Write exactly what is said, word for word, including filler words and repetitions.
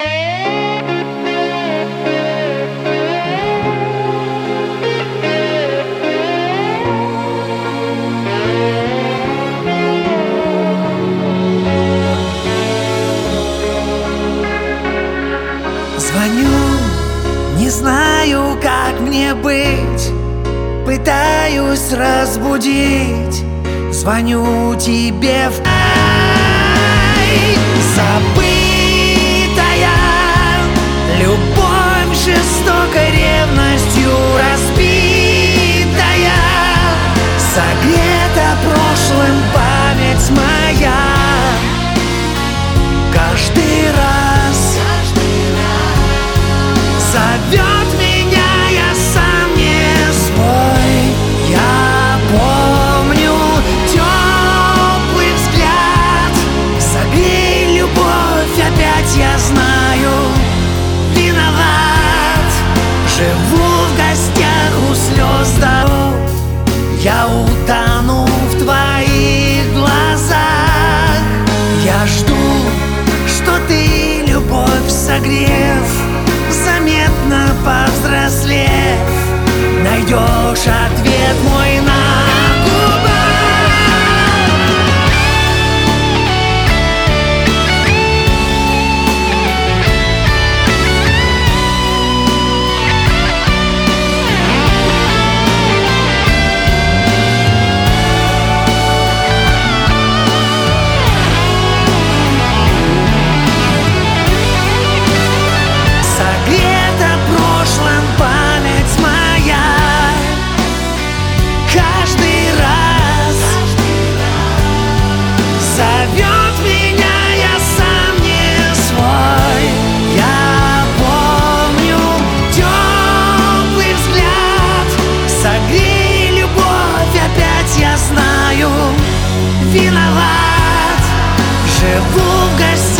Звоню, не знаю, как мне быть, пытаюсь разбудить. Звоню тебе в ай, забытая любовь жестокой ревностью разбитая, согрета прошлым память моя. Каждый раз зовет меня, я сам не свой. Я помню теплый взгляд, согрей любовь опять, я знаю, виноват. Живу в гостях у слез дорог, я утону в твоих глазах. Я жду, что ты, любовь согрев, заметно повзрослев, найдешь ответ мой на губах. Зовет меня, я сам не свой. Я помню теплый взгляд, согрей любовь опять, я знаю, виноват. Живу в гостях